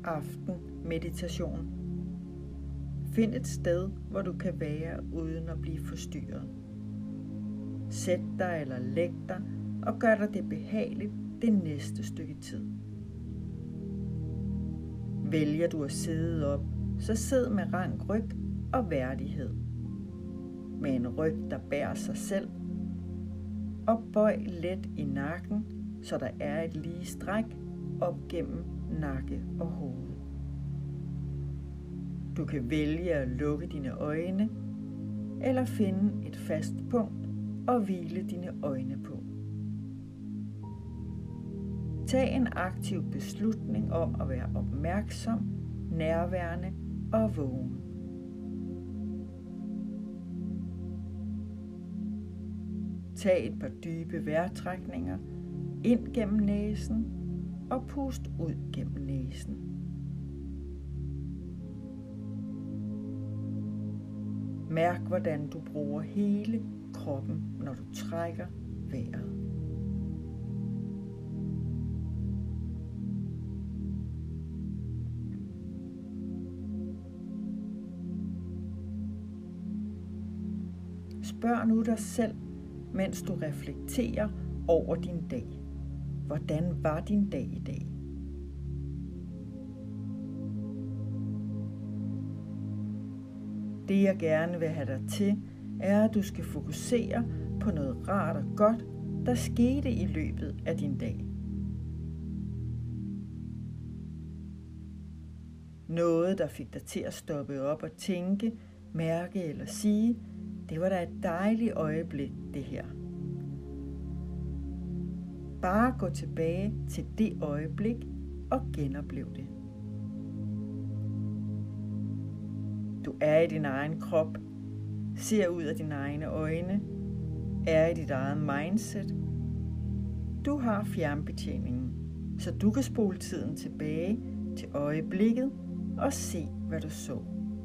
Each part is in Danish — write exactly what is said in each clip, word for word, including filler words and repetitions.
aftenmeditation. Find et sted, hvor du kan være uden at blive forstyrret. Sæt dig eller læg dig og gør dig det behageligt det næste stykke tid. Vælger du at sidde op, så sid med rank ryg og værdighed. Med en ryg, der bærer sig selv, og bøj let i nakken, så der er et lige stræk op gennem nakke og hoved. Du kan vælge at lukke dine øjne, eller finde et fast punkt og hvile dine øjne på. Tag en aktiv beslutning om at være opmærksom, nærværende og vågen. Tag et par dybe vejrtrækninger ind gennem næsen og pust ud gennem næsen. Mærk, hvordan du bruger hele kroppen, når du trækker vejret. Spørg nu dig selv, mens du reflekterer over din dag. Hvordan var din dag i dag? Det jeg gerne vil have dig til, er at du skal fokusere på noget rart og godt, der skete i løbet af din dag. Noget, der fik dig til at stoppe op og tænke, mærke eller sige, det var da et dejligt øjeblik, det her. Bare gå tilbage til det øjeblik og genoplev det. Du er i din egen krop, ser ud af dine egne øjne, er i dit eget mindset. Du har fjernbetjeningen, så du kan spole tiden tilbage til øjeblikket og se, hvad du så.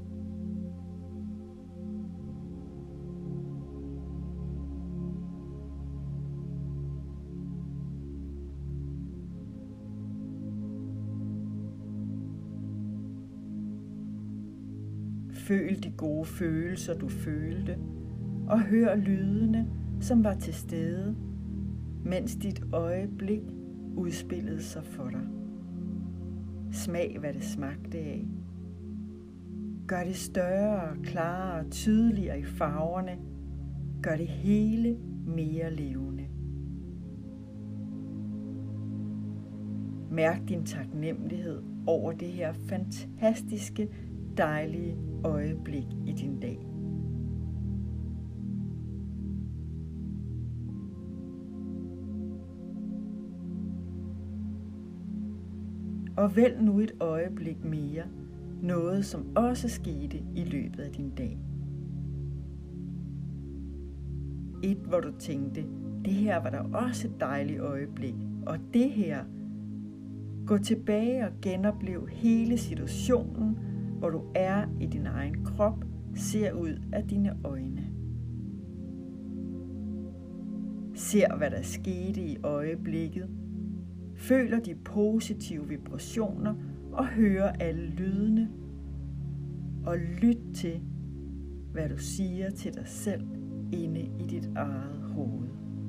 Føl de gode følelser, du følte, og hør lydene, som var til stede, mens dit øjeblik udspillede sig for dig. Smag, hvad det smagte af. Gør det større, klarere og tydeligere i farverne. Gør det hele mere levende. Mærk din taknemmelighed over det her fantastiske, dejlige øjeblik i din dag. Og vælg nu et øjeblik mere, noget som også skete i løbet af din dag. Et, hvor du tænkte, det her var da også et dejligt øjeblik, og det her. Gå tilbage og genoplev hele situationen, hvor du er i din egen krop, ser ud af dine øjne. Ser, hvad der skete i øjeblikket. Føler de positive vibrationer og hører alle lydene. Og lyt til, hvad du siger til dig selv inde i dit eget hoved.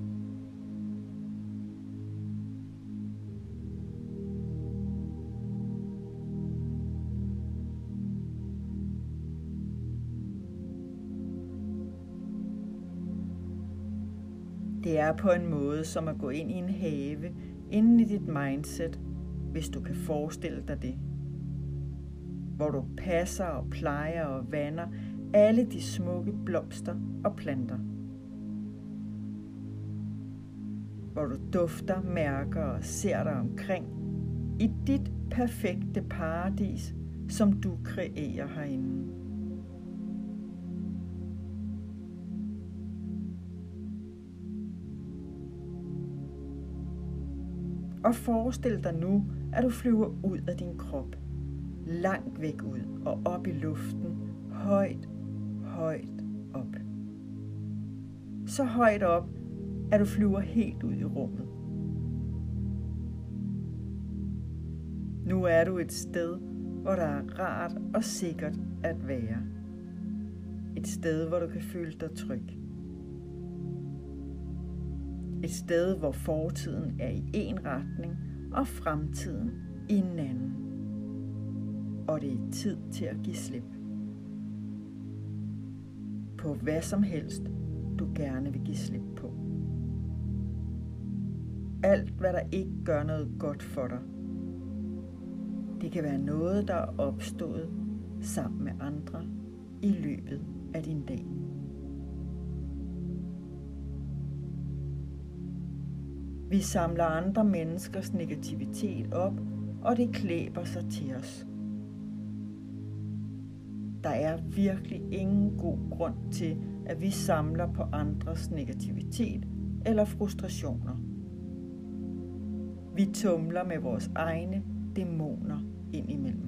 Det er på en måde som at gå ind i en have inde i dit mindset, hvis du kan forestille dig det. Hvor du passer og plejer og vander alle de smukke blomster og planter. Hvor du dufter, mærker og ser dig omkring i dit perfekte paradis, som du kreerer herinde. Og forestil dig nu, at du flyver ud af din krop, langt væk ud og op i luften, højt, højt op. Så højt op, at du flyver helt ud i rummet. Nu er du et sted, hvor der er rart og sikkert at være. Et sted, hvor du kan føle dig tryg. Et sted, hvor fortiden er i en retning, og fremtiden i en anden. Og det er tid til at give slip. På hvad som helst, du gerne vil give slip på. Alt, hvad der ikke gør noget godt for dig. Det kan være noget, der er opstået sammen med andre i løbet af din dag. Vi samler andre menneskers negativitet op, og det klæber sig til os. Der er virkelig ingen god grund til, at vi samler på andres negativitet eller frustrationer. Vi tumler med vores egne dæmoner indimellem.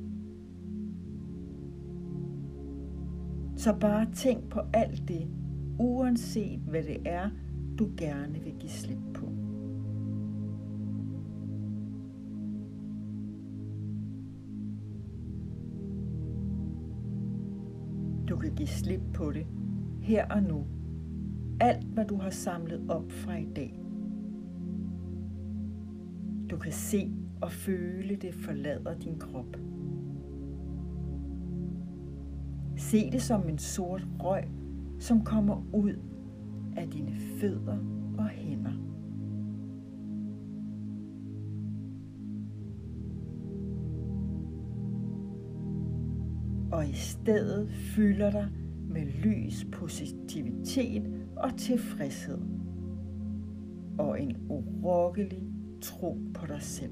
Så bare tænk på alt det, uanset hvad det er, du gerne vil give slip på. Du kan give slip på det her og nu. Alt, hvad du har samlet op fra i dag. Du kan se og føle det forlader din krop. Se det som en sort røg, som kommer ud af dine fødder og hænder. Og i stedet fylder dig med lys, positivitet og tilfredshed. Og en urokkelig tro på dig selv.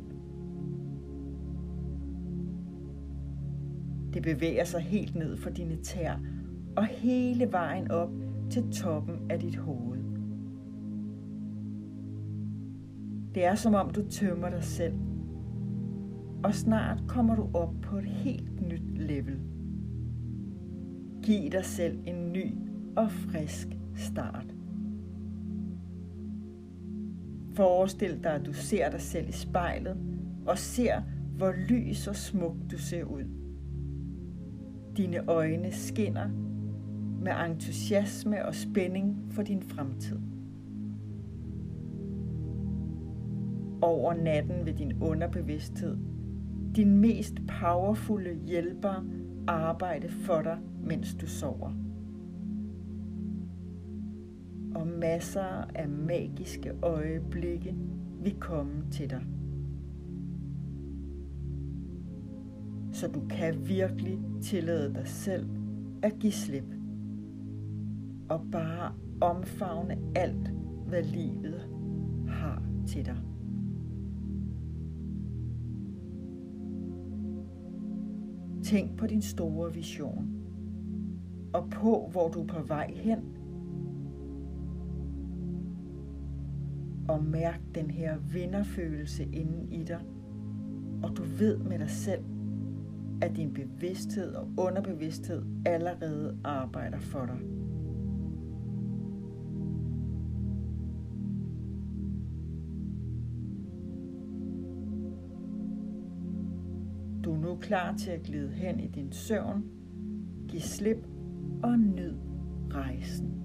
Det bevæger sig helt ned for dine tæer og hele vejen op til toppen af dit hoved. Det er som om du tømmer dig selv, og snart kommer du op på et helt nyt level. Giv dig selv en ny og frisk start. Forestil dig, at du ser dig selv i spejlet og ser, hvor lys og smuk du ser ud. Dine øjne skinner med entusiasme og spænding for din fremtid. Over natten vil din underbevidsthed, din mest powerfulde hjælper, arbejde for dig, mens du sover. Og masser af magiske øjeblikke vil komme til dig. Så du kan virkelig tillade dig selv at give slip. Og bare omfavne alt, hvad livet har til dig. Tænk på din store vision. Og på, hvor du er på vej hen. Og mærk den her vinderfølelse inden i dig. Og du ved med dig selv, at din bevidsthed og underbevidsthed allerede arbejder for dig. Du er nu klar til at glide hen i din søvn. Giv slip og nyd rejsen.